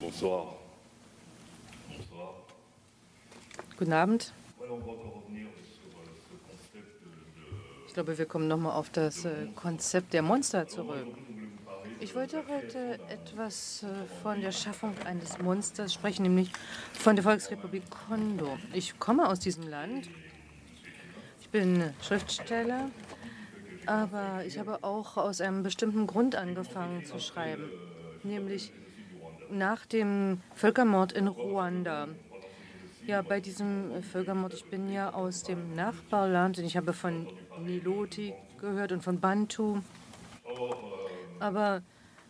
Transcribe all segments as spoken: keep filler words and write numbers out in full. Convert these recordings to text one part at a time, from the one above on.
Bonsoir. Bonsoir. Guten Abend. Ouais, on va encore revenir sur euh, ce concept de. Ich glaube, wir kommen nochmal auf das äh, Konzept der Monster zurück. Aujourd'hui, je voulais vous parler de Ich wollte la heute création d'un- etwas äh, von der Schaffung eines Monsters sprechen, nämlich von der Volksrepublik Kongo. Ich komme aus diesem Land. Ich bin Schriftsteller, aber ich habe auch aus einem bestimmten Grund angefangen zu schreiben, nämlich nach dem Völkermord in Ruanda. Ja, bei diesem Völkermord, ich bin ja aus dem Nachbarland und ich habe von Niloti gehört und von Bantu. Aber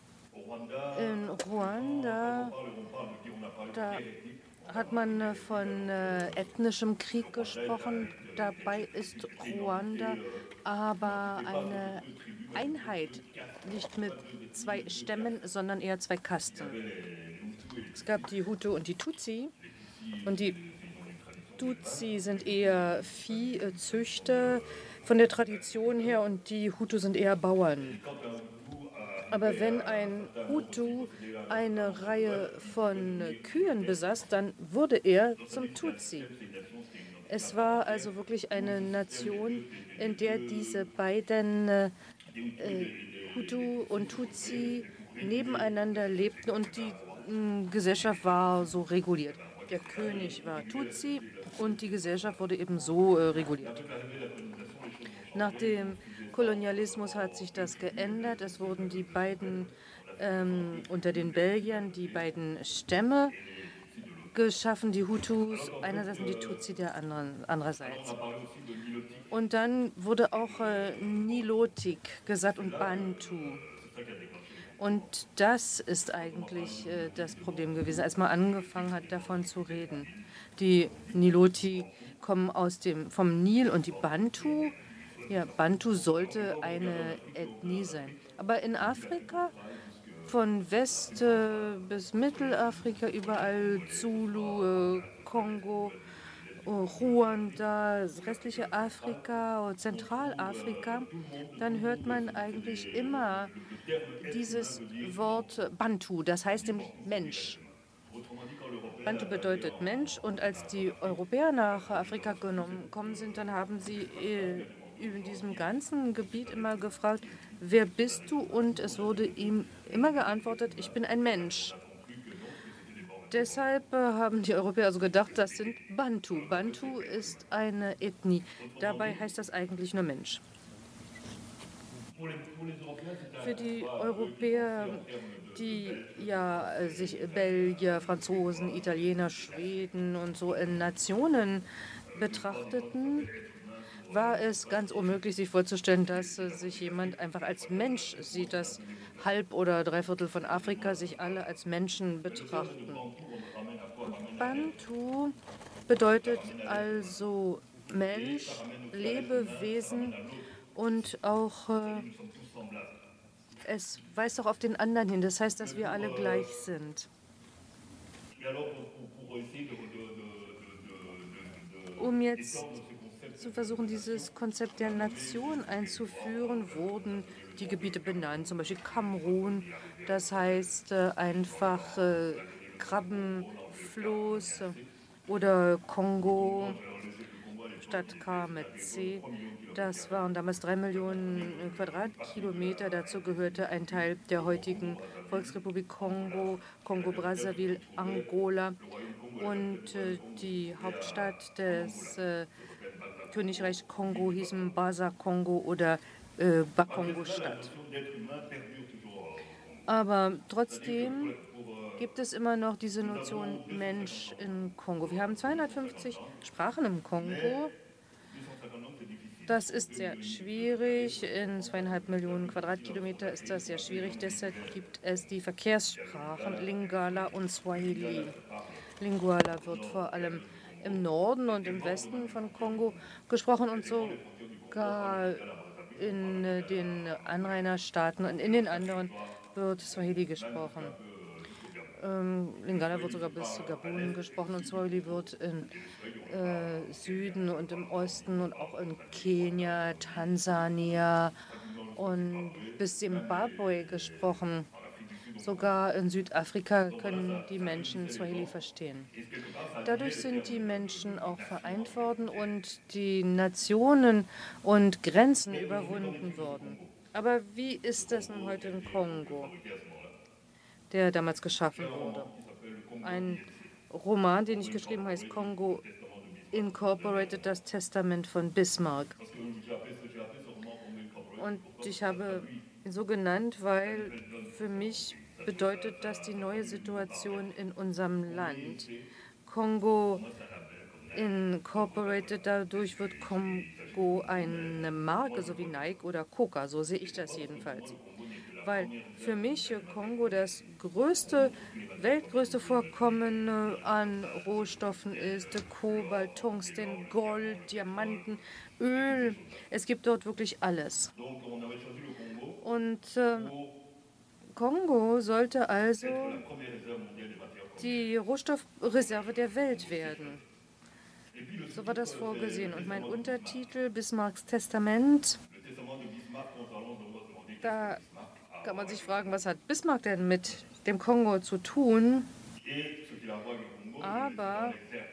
in Ruanda, da hat man äh, von äh, ethnischem Krieg gesprochen. Dabei ist Ruanda aber eine Einheit, nicht mit zwei Stämmen, sondern eher zwei Kasten. Es gab die Hutu und die Tutsi. Und die Tutsi sind eher Viehzüchter von der Tradition her und die Hutu sind eher Bauern. Aber wenn ein Hutu eine Reihe von Kühen besaß, dann wurde er zum Tutsi. Es war also wirklich eine Nation, in der diese beiden äh, Hutu und Tutsi nebeneinander lebten und die mh, Gesellschaft war so reguliert. Der König war Tutsi und die Gesellschaft wurde eben so äh, reguliert. Nach dem Kolonialismus hat sich das geändert. Es wurden die beiden ähm, unter den Belgiern die beiden Stämme geschaffen, die Hutus einerseits und die Tutsi der anderen andererseits. Und dann wurde auch äh, Nilotik gesagt und Bantu. Und das ist eigentlich äh, das Problem gewesen, als man angefangen hat, davon zu reden. Die Niloti kommen aus dem, vom Nil und die Bantu, ja, Bantu sollte eine Ethnie sein. Aber in Afrika, von West äh, bis Mittelafrika, überall Zulu, äh, Kongo, äh, Ruanda, das restliche Afrika, Zentralafrika, dann hört man eigentlich immer dieses Wort Bantu, das heißt nämlich Mensch. Bantu bedeutet Mensch und als die Europäer nach Afrika gekommen sind, dann haben sie äh, in diesem ganzen Gebiet immer gefragt, wer bist du? Und es wurde ihm immer geantwortet, ich bin ein Mensch. Deshalb äh, haben die Europäer also gedacht, das sind Bantu. Bantu ist eine Ethnie. Dabei heißt das eigentlich nur Mensch. Für die Europäer, die ja äh, sich Belgier, Franzosen, Italiener, Schweden und so in Nationen betrachteten, war es ganz unmöglich, sich vorzustellen, dass äh, sich jemand einfach als Mensch sieht, dass halb oder dreiviertel von Afrika sich alle als Menschen betrachten. Bantu bedeutet also Mensch, Lebewesen und auch äh, es weist auch auf den anderen hin. Das heißt, dass wir alle gleich sind. Um jetzt zu versuchen, dieses Konzept der Nation einzuführen, wurden die Gebiete benannt, zum Beispiel Kamerun, das heißt äh, einfach äh, Krabbenfloß oder Kongo statt K mit C. Das waren damals drei Millionen Quadratkilometer. Dazu gehörte ein Teil der heutigen Volksrepublik Kongo, Kongo-Brazzaville, Angola und äh, die Hauptstadt des äh, Königreich Kongo hieß Mbaza-Kongo oder äh, Bakongo-Stadt. Aber trotzdem gibt es immer noch diese Notion Mensch in Kongo. Wir haben zweihundertfünfzig Sprachen im Kongo. Das ist sehr schwierig. In zweieinhalb Millionen Quadratkilometer ist das sehr schwierig. Deshalb gibt es die Verkehrssprachen Lingala und Swahili. Lingala wird vor allem im Norden und im Westen von Kongo gesprochen und sogar in den Anrainerstaaten und in den anderen wird Swahili gesprochen. Ähm, Lingala wird sogar bis Gabun gesprochen und Swahili wird im äh, Süden und im Osten und auch in Kenia, Tansania und bis Simbabwe gesprochen. Sogar in Südafrika können die Menschen Swahili verstehen. Dadurch sind die Menschen auch vereint worden und die Nationen und Grenzen überwunden worden. Aber wie ist das nun heute im Kongo, der damals geschaffen wurde? Ein Roman, den ich geschrieben habe, heißt Kongo Incorporated, das Testament von Bismarck. Und ich habe ihn so genannt, weil für mich bedeutet das die neue Situation in unserem Land. Kongo Incorporated, dadurch wird Kongo eine Marke, so wie Nike oder Coca, so sehe ich das jedenfalls. Weil für mich Kongo das größte, weltgrößte Vorkommen an Rohstoffen ist, Kobalt, Tungsten, Gold, Diamanten, Öl. Es gibt dort wirklich alles. Und äh, Kongo sollte also die Rohstoffreserve der Welt werden. So war das vorgesehen. Und mein Untertitel, Bismarcks Testament, da kann man sich fragen, was hat Bismarck denn mit dem Kongo zu tun? Aber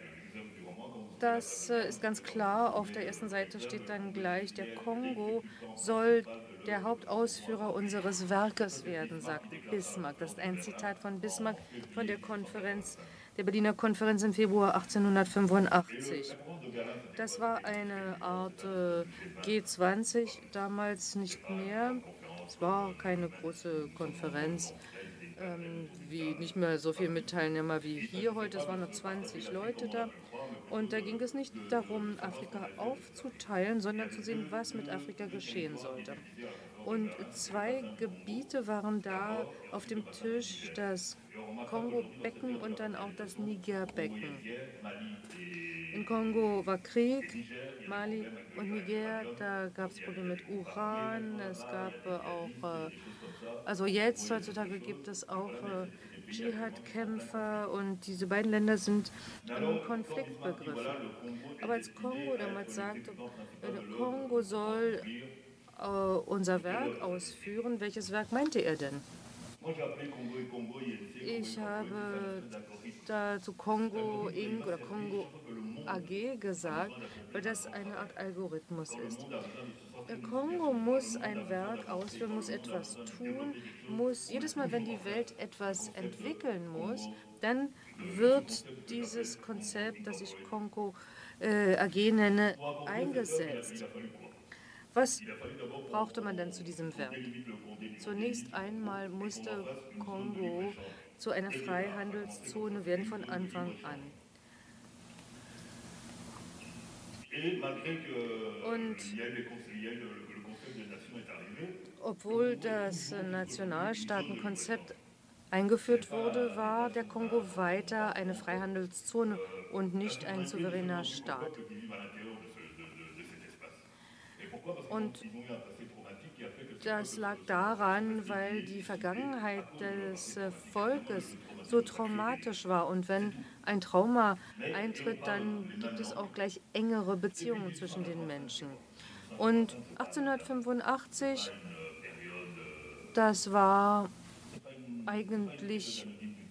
das ist ganz klar, auf der ersten Seite steht dann gleich, der Kongo soll der Hauptausführer unseres Werkes werden, sagt Bismarck. Das ist ein Zitat von Bismarck von der Konferenz, der Berliner Konferenz im Februar achtzehnhundertfünfundachtzig. Das war eine Art äh, G zwanzig, damals nicht mehr. Es war keine große Konferenz, ähm, wie nicht mehr so viel mit Teilnehmer wie hier heute. Es waren nur zwanzig Leute da. Und da ging es nicht darum, Afrika aufzuteilen, sondern zu sehen, was mit Afrika geschehen sollte. Und zwei Gebiete waren da auf dem Tisch, das Kongo-Becken und dann auch das Niger-Becken. In Kongo war Krieg, Mali und Niger, da gab es Probleme mit Uran, es gab äh, auch, äh, also jetzt heutzutage gibt es auch äh, Dschihad-Kämpfer und diese beiden Länder sind im Konflikt begriffen. Aber als Kongo damals sagte, äh, Kongo soll äh, unser Werk ausführen, welches Werk meinte er denn? Ich habe dazu Kongo Incorporated oder Kongo A G gesagt, weil das eine Art Algorithmus ist. Der Kongo muss ein Werk ausführen, muss etwas tun, muss jedes Mal, wenn die Welt etwas entwickeln muss, dann wird dieses Konzept, das ich Kongo äh, A G nenne, eingesetzt. Was brauchte man denn zu diesem Werk? Zunächst einmal musste Kongo zu einer Freihandelszone werden von Anfang an. Und obwohl das Nationalstaatenkonzept eingeführt wurde, war der Kongo weiter eine Freihandelszone und nicht ein souveräner Staat. Und das lag daran, weil die Vergangenheit des Volkes so traumatisch war. Und wenn ein Trauma eintritt, dann gibt es auch gleich engere Beziehungen zwischen den Menschen. Und achtzehnhundertfünfundachtzig, das war eigentlich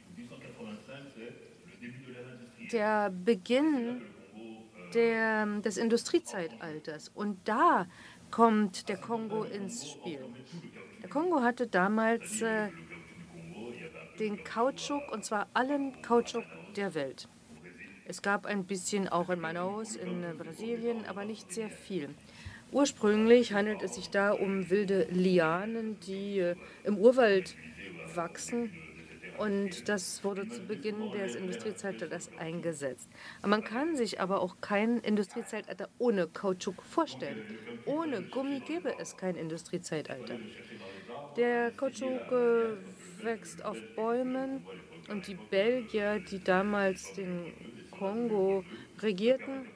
der Beginn der, des Industriezeitalters. Und da kommt der Kongo ins Spiel. Der Kongo hatte damals äh, den Kautschuk, und zwar allen Kautschuk der Welt. Es gab ein bisschen auch in Manaus in äh, Brasilien, aber nicht sehr viel. Ursprünglich handelt es sich da um wilde Lianen, die äh, im Urwald wachsen. Und das wurde zu Beginn des Industriezeitalters eingesetzt. Man kann sich aber auch kein Industriezeitalter ohne Kautschuk vorstellen. Ohne Gummi gäbe es kein Industriezeitalter. Der Kautschuk äh, wächst auf Bäumen und die Belgier, die damals den Kongo regierten,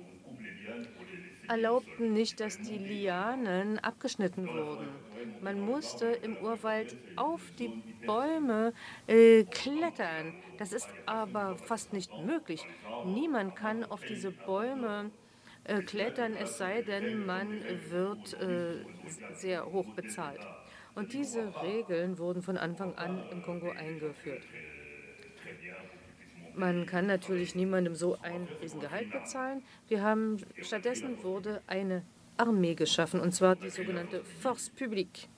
erlaubten nicht, dass die Lianen abgeschnitten wurden. Man musste im Urwald auf die Bäume äh, klettern. Das ist aber fast nicht möglich. Niemand kann auf diese Bäume äh, klettern, es sei denn, man wird äh, sehr hoch bezahlt. Und diese Regeln wurden von Anfang an im Kongo eingeführt. Man kann natürlich niemandem so ein Riesengehalt bezahlen. Wir haben, stattdessen wurde eine Armee geschaffen, und zwar die sogenannte Force Publique.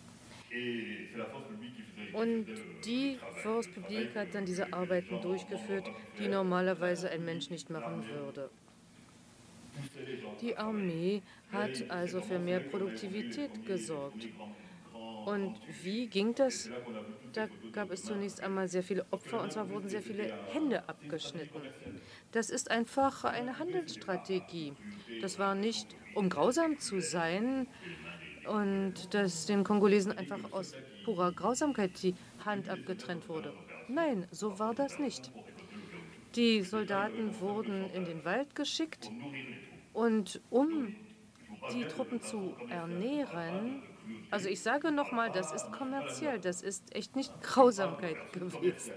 Und die Force Publique hat dann diese Arbeiten durchgeführt, die normalerweise ein Mensch nicht machen würde. Die Armee hat also für mehr Produktivität gesorgt. Und wie ging das? Da gab es zunächst einmal sehr viele Opfer, und zwar wurden sehr viele Hände abgeschnitten. Das ist einfach eine Handelsstrategie. Das war nicht, um grausam zu sein und dass den Kongolesen einfach aus purer Grausamkeit die Hand abgetrennt wurde. Nein, so war das nicht. Die Soldaten wurden in den Wald geschickt, und um die Truppen zu ernähren, also ich sage nochmal, das ist kommerziell, das ist echt nicht Grausamkeit gewesen.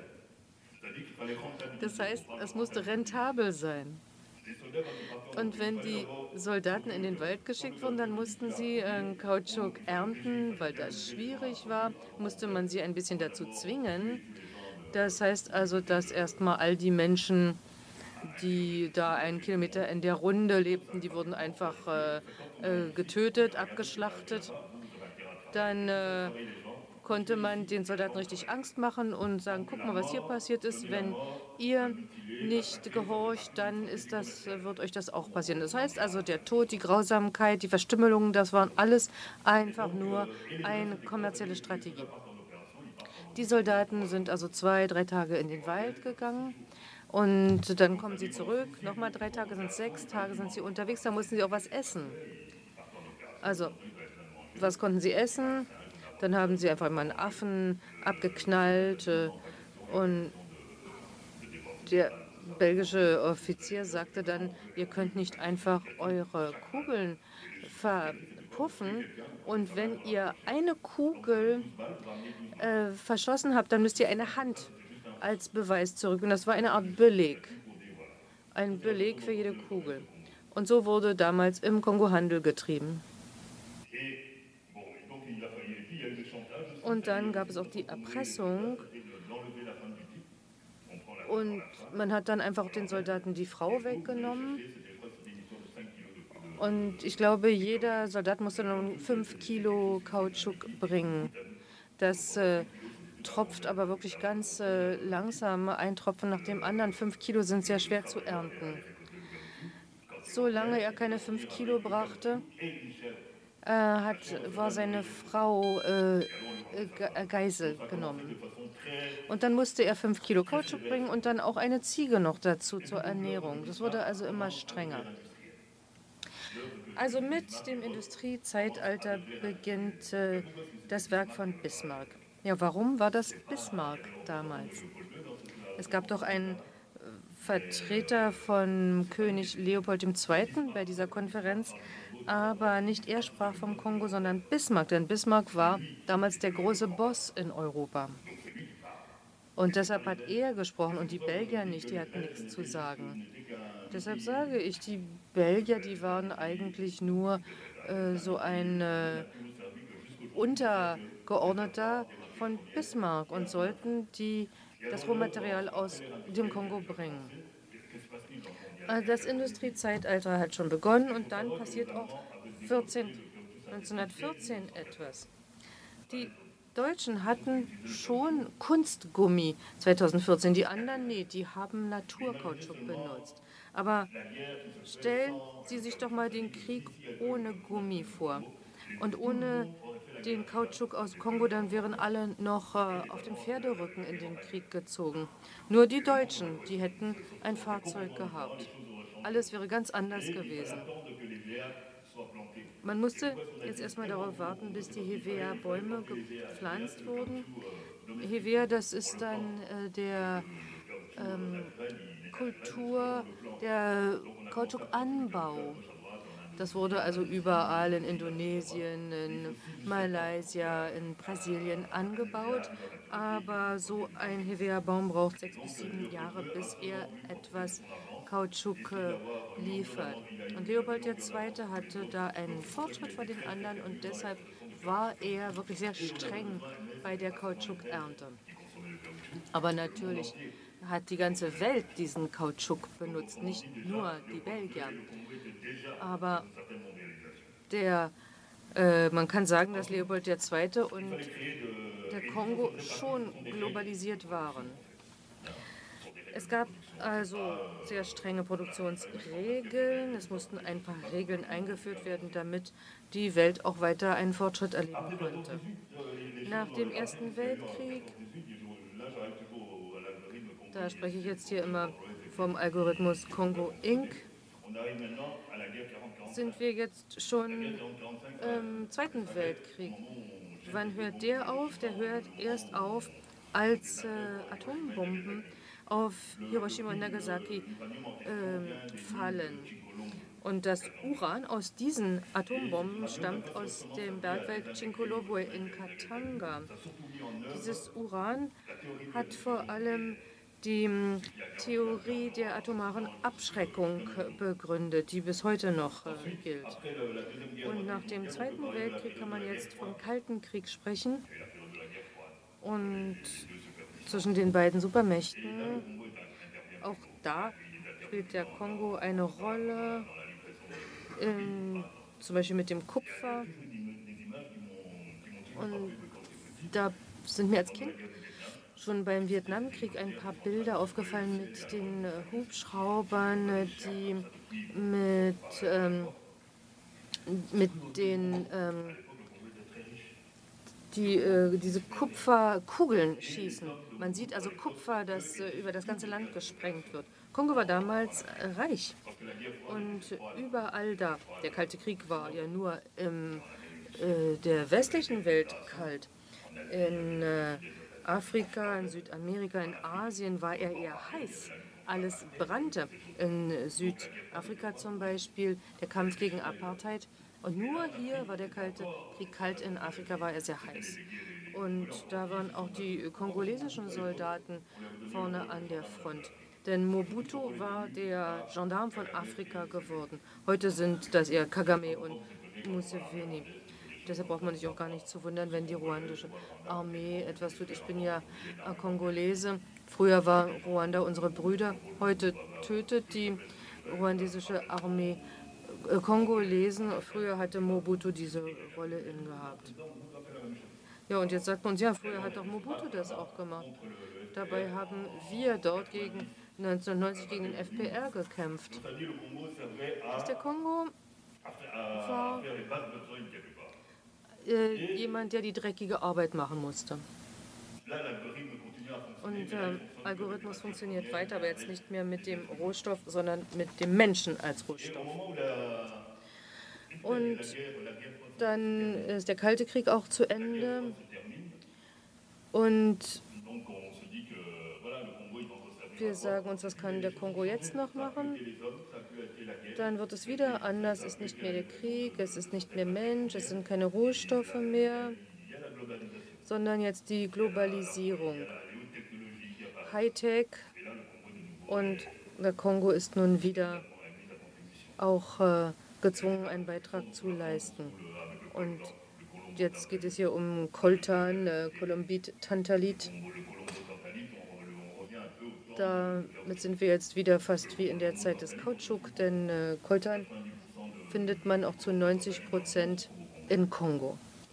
Das heißt, es musste rentabel sein. Und wenn die Soldaten in den Wald geschickt wurden, dann mussten sie äh, Kautschuk ernten, weil das schwierig war, musste man sie ein bisschen dazu zwingen. Das heißt also, dass erstmal all die Menschen, die da einen Kilometer in der Runde lebten, die wurden einfach äh, äh, getötet, abgeschlachtet. Dann äh, konnte man den Soldaten richtig Angst machen und sagen, guck mal, was hier passiert ist. Wenn ihr nicht gehorcht, dann ist das, wird euch das auch passieren. Das heißt also, der Tod, die Grausamkeit, die Verstümmelung, das waren alles einfach nur eine kommerzielle Strategie. Die Soldaten sind also zwei, drei Tage in den Wald gegangen. Und dann kommen sie zurück, nochmal drei Tage sind sechs Tage sind sie unterwegs, da mussten sie auch was essen. Also, was konnten sie essen? Dann haben sie einfach mal einen Affen abgeknallt äh, und der belgische Offizier sagte dann, ihr könnt nicht einfach eure Kugeln verpuffen, und wenn ihr eine Kugel äh, verschossen habt, dann müsst ihr eine Hand als Beweis zurück. Und das war eine Art Beleg. Ein Beleg für jede Kugel. Und so wurde damals im Kongo Handel getrieben. Und dann gab es auch die Erpressung. Und man hat dann einfach den Soldaten die Frau weggenommen. Und ich glaube, jeder Soldat musste dann fünf Kilo Kautschuk bringen. Das äh, tropft aber wirklich ganz äh, langsam, ein Tropfen nach dem anderen. Fünf Kilo sind sehr schwer zu ernten. Solange er keine fünf Kilo brachte, äh, hat, war seine Frau äh, Ge Geisel genommen. Und dann musste er fünf Kilo Kautschuk bringen und dann auch eine Ziege noch dazu zur Ernährung. Das wurde also immer strenger. Also mit dem Industriezeitalter beginnt äh, das Werk von Bismarck. Ja, warum war das Bismarck damals? Es gab doch einen äh, Vertreter von König Leopold der Zweite bei dieser Konferenz, aber nicht er sprach vom Kongo, sondern Bismarck, denn Bismarck war damals der große Boss in Europa. Und deshalb hat er gesprochen und die Belgier nicht, die hatten nichts zu sagen. Deshalb sage ich, die Belgier, die waren eigentlich nur äh, so ein äh, Untergeordneter von Bismarck und sollten die, das Rohmaterial aus dem Kongo bringen. Also das Industriezeitalter hat schon begonnen und dann passiert auch neunzehnhundertvierzehn etwas. Die Deutschen hatten schon Kunstgummi zweitausendvierzehn, die anderen nicht, die haben Naturkautschuk benutzt. Aber stellen Sie sich doch mal den Krieg ohne Gummi vor. Und ohne den Kautschuk aus Kongo, dann wären alle noch äh, auf dem Pferderücken in den Krieg gezogen. Nur die Deutschen, die hätten ein Fahrzeug gehabt. Alles wäre ganz anders gewesen. Man musste jetzt erstmal darauf warten, bis die Hevea-Bäume gepflanzt wurden. Hevea, das ist dann äh, der ähm, Kultur, der Kautschukanbau. Das wurde also überall in Indonesien, in Malaysia, in Brasilien angebaut. Aber so ein Hevea-Baum braucht sechs bis sieben Jahre, bis er etwas Kautschuk äh, liefert. Und Leopold der Zweite hatte da einen Fortschritt vor den anderen und deshalb war er wirklich sehr streng bei der Kautschukernte. Aber natürlich hat die ganze Welt diesen Kautschuk benutzt, nicht nur die Belgier. Aber der, äh, man kann sagen, dass Leopold der Zweite und der Kongo schon globalisiert waren. Es gab also sehr strenge Produktionsregeln. Es mussten ein paar Regeln eingeführt werden, damit die Welt auch weiter einen Fortschritt erleben konnte. Nach dem Ersten Weltkrieg, da spreche ich jetzt hier immer vom Algorithmus Kongo Incorporated, sind wir jetzt schon im Zweiten Weltkrieg. Wann hört der auf? Der hört erst auf, als äh, Atombomben auf Hiroshima und Nagasaki äh, fallen. Und das Uran aus diesen Atombomben stammt aus dem Bergwerk Chinkolobwe in Katanga. Dieses Uran hat vor allem die Theorie der atomaren Abschreckung begründet, die bis heute noch äh, gilt. Und nach dem Zweiten Weltkrieg kann man jetzt vom Kalten Krieg sprechen. Und zwischen den beiden Supermächten, auch da spielt der Kongo eine Rolle, in, zum Beispiel mit dem Kupfer. Und da sind mir als Kind schon beim Vietnamkrieg ein paar Bilder aufgefallen mit den äh, Hubschraubern, äh, die mit, ähm, mit den ähm, die äh, diese Kupferkugeln schießen. Man sieht also Kupfer, das äh, über das ganze Land gesprengt wird. Kongo war damals äh, reich und überall da. Der Kalte Krieg war ja nur in äh, der westlichen Welt kalt. In äh, Afrika, in Südamerika, in Asien war er eher heiß. Alles brannte. In Südafrika zum Beispiel der Kampf gegen Apartheid. Und nur hier war der Kalte Krieg kalt, in Afrika war er sehr heiß. Und da waren auch die kongolesischen Soldaten vorne an der Front. Denn Mobutu war der Gendarm von Afrika geworden. Heute sind das eher Kagame und Museveni. Deshalb braucht man sich auch gar nicht zu wundern, wenn die ruandische Armee etwas tut. Ich bin ja Kongolese. Früher war Ruanda unsere Brüder. Heute tötet die ruandesische Armee Kongolesen. Früher hatte Mobutu diese Rolle inne gehabt. Ja, und jetzt sagt man uns, ja, früher hat doch Mobutu das auch gemacht. Dabei haben wir dort gegen neunzehnhundertneunzig gegen den F P R gekämpft. Dass der Kongo war äh, jemand, der die dreckige Arbeit machen musste. Und äh, Algorithmus funktioniert weiter, aber jetzt nicht mehr mit dem Rohstoff, sondern mit dem Menschen als Rohstoff. Und dann ist der Kalte Krieg auch zu Ende. Und wir sagen uns, was kann der Kongo jetzt noch machen? Dann wird es wieder anders. Es ist nicht mehr der Krieg, es ist nicht mehr Mensch, es sind keine Rohstoffe mehr, sondern jetzt die Globalisierung. Hightech, und der Kongo ist nun wieder auch äh, gezwungen, einen Beitrag zu leisten. Und jetzt geht es hier um Coltan, äh, Columbit, Tantalit. Damit sind wir jetzt wieder fast wie in der Zeit des Kautschuk, denn äh, Coltan findet man auch zu neunzig Prozent in Kongo.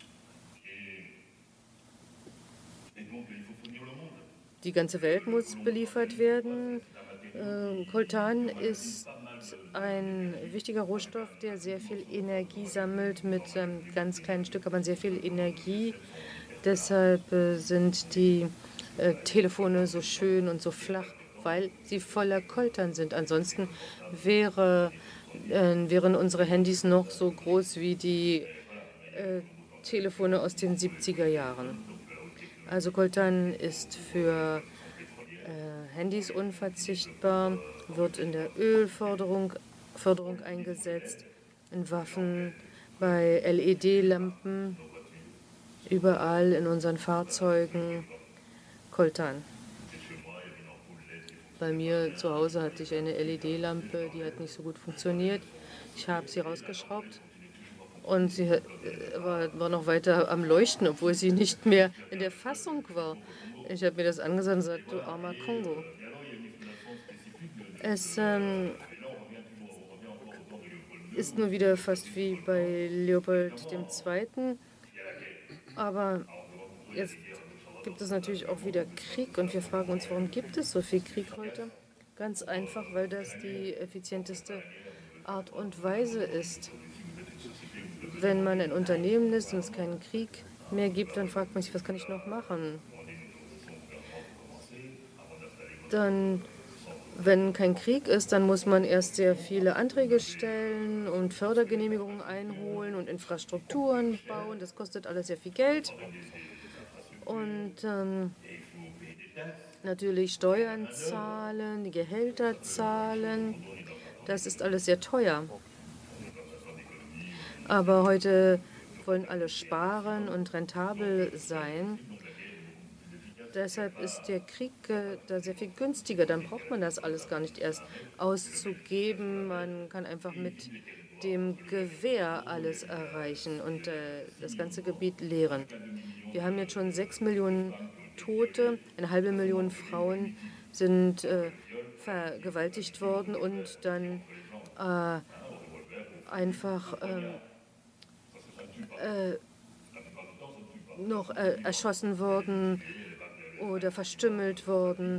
Die ganze Welt muss beliefert werden. Äh, Coltan ist ein wichtiger Rohstoff, der sehr viel Energie sammelt. Mit einem ganz kleinen Stück hat man sehr viel Energie. Deshalb äh, sind die äh, Telefone so schön und so flach, weil sie voller Coltan sind. Ansonsten wäre, äh, wären unsere Handys noch so groß wie die äh, Telefone aus den siebziger Jahren. Also Coltan ist für äh, Handys unverzichtbar, wird in der Ölförderung Förderung eingesetzt, in Waffen, bei L E D-Lampen, überall in unseren Fahrzeugen. Coltan. Bei mir zu Hause hatte ich eine L E D-Lampe, die hat nicht so gut funktioniert. Ich habe sie rausgeschraubt Und sie äh, war, war noch weiter am Leuchten, obwohl sie nicht mehr in der Fassung war. Ich habe mir das angesehen und gesagt, du armer Kongo. Es ähm, ist nur wieder fast wie bei Leopold der Zweite. Aber jetzt gibt es natürlich auch wieder Krieg und wir fragen uns, warum gibt es so viel Krieg heute? Ganz einfach, weil das die effizienteste Art und Weise ist. Wenn man ein Unternehmen ist und es keinen Krieg mehr gibt, dann fragt man sich, was kann ich noch machen? Dann, wenn kein Krieg ist, dann muss man erst sehr viele Anträge stellen und Fördergenehmigungen einholen und Infrastrukturen bauen. Das kostet alles sehr viel Geld. Und ähm, natürlich Steuern zahlen, die Gehälter zahlen. Das ist alles sehr teuer. Aber heute wollen alle sparen und rentabel sein. Deshalb ist der Krieg äh, da sehr viel günstiger. Dann braucht man das alles gar nicht erst auszugeben. Man kann einfach mit dem Gewehr alles erreichen und äh, das ganze Gebiet leeren. Wir haben jetzt schon sechs Millionen Tote, eine halbe Million Frauen sind äh, vergewaltigt worden und dann äh, einfach ähm, äh, noch äh, erschossen worden oder verstümmelt worden.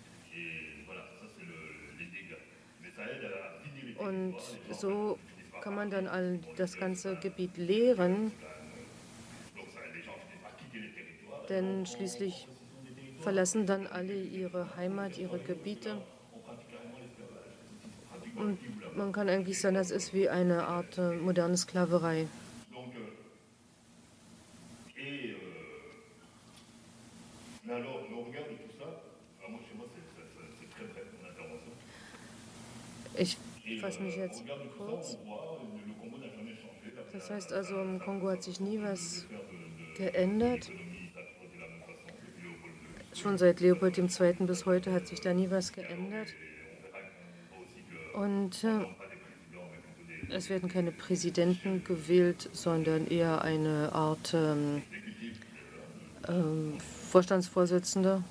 Und so kann man dann all das ganze Gebiet leeren, denn schließlich verlassen dann alle ihre Heimat, ihre Gebiete. Und man kann eigentlich sagen, das ist wie eine Art äh, moderne Sklaverei. Ich fasse mich jetzt kurz. Das heißt also, im Kongo hat sich nie was geändert. Schon seit Leopold der Zweite bis heute hat sich da nie was geändert. Und äh, es werden keine Präsidenten gewählt, sondern eher eine Art ähm, ähm, Vorstandsvorsitzender.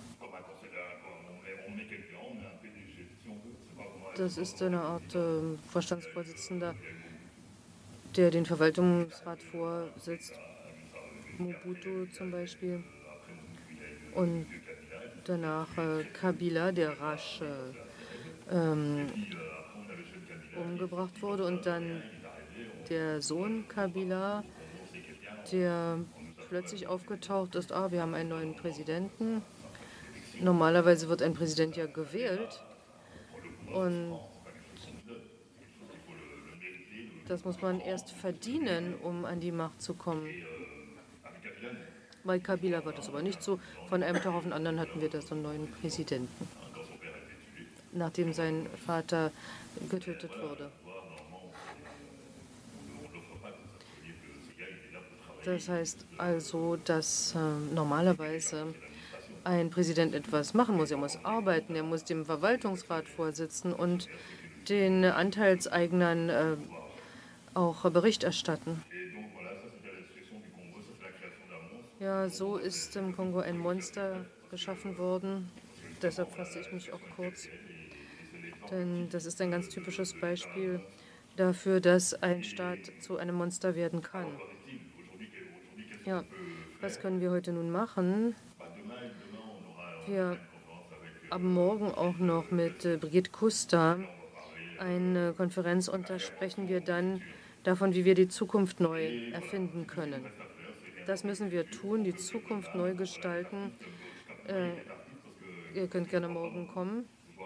Das ist eine Art äh, Vorstandsvorsitzender, der den Verwaltungsrat vorsitzt. Mobutu zum Beispiel. Und danach äh, Kabila, der rasch äh, ähm, umgebracht wurde. Und dann der Sohn Kabila, der plötzlich aufgetaucht ist, ah, wir haben einen neuen Präsidenten. Normalerweise wird ein Präsident ja gewählt. Und das muss man erst verdienen, um an die Macht zu kommen. Bei Kabila war das aber nicht so. Von einem Tag auf den anderen hatten wir da so einen neuen Präsidenten, nachdem sein Vater getötet wurde. Das heißt also, dass äh, normalerweise ein Präsident etwas machen muss. Er muss arbeiten, er muss dem Verwaltungsrat vorsitzen und den Anteilseignern äh, auch Bericht erstatten. Ja, so ist im Kongo ein Monster geschaffen worden. Deshalb fasse ich mich auch kurz. Denn das ist ein ganz typisches Beispiel dafür, dass ein Staat zu einem Monster werden kann. Ja, was können wir heute nun machen? Wir haben morgen auch noch mit äh, Brigitte Kuster eine Konferenz und da sprechen wir dann davon, wie wir die Zukunft neu erfinden können. Das müssen wir tun, die Zukunft neu gestalten. Äh, ihr könnt gerne morgen kommen.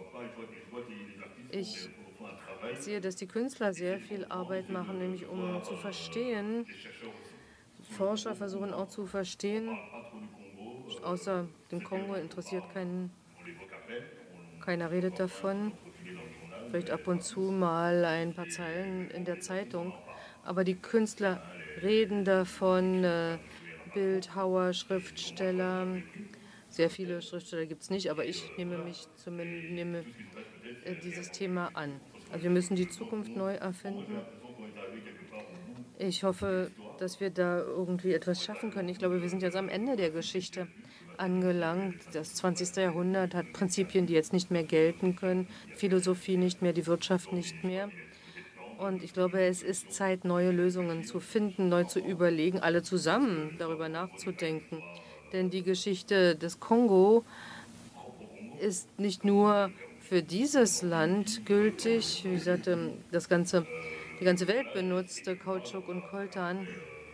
Ich sehe, dass die Künstler sehr viel Arbeit machen, nämlich um zu verstehen. Forscher versuchen auch zu verstehen. Außer dem Kongo interessiert keinen, keiner redet davon. Vielleicht ab und zu mal ein paar Zeilen in der Zeitung. Aber die Künstler reden davon, äh, Bildhauer, Schriftsteller. Sehr viele Schriftsteller gibt es nicht, aber ich nehme mich zumindest nehme, äh, dieses Thema an. Also wir müssen die Zukunft neu erfinden. Ich hoffe, dass wir da irgendwie etwas schaffen können. Ich glaube, wir sind jetzt am Ende der Geschichte angelangt. Das zwanzigste. Jahrhundert hat Prinzipien, die jetzt nicht mehr gelten können, Philosophie nicht mehr, die Wirtschaft nicht mehr. Und ich glaube, es ist Zeit, neue Lösungen zu finden, neu zu überlegen, alle zusammen darüber nachzudenken. Denn die Geschichte des Kongo ist nicht nur für dieses Land gültig. Wie gesagt, das ganze, die ganze Welt benutzte Kautschuk und Coltan.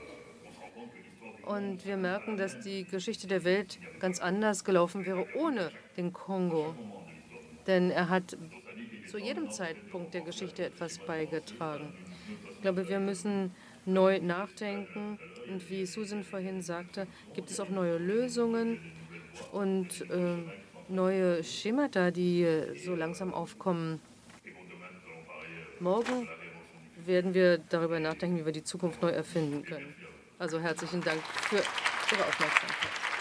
Und wir merken, dass die Geschichte der Welt ganz anders gelaufen wäre ohne den Kongo. Denn er hat zu jedem Zeitpunkt der Geschichte etwas beigetragen. Ich glaube, wir müssen neu nachdenken. Und wie Susan vorhin sagte, gibt es auch neue Lösungen und äh, neue Schemata, die äh, so langsam aufkommen. Morgen werden wir darüber nachdenken, wie wir die Zukunft neu erfinden können. Also herzlichen Dank für Ihre Aufmerksamkeit.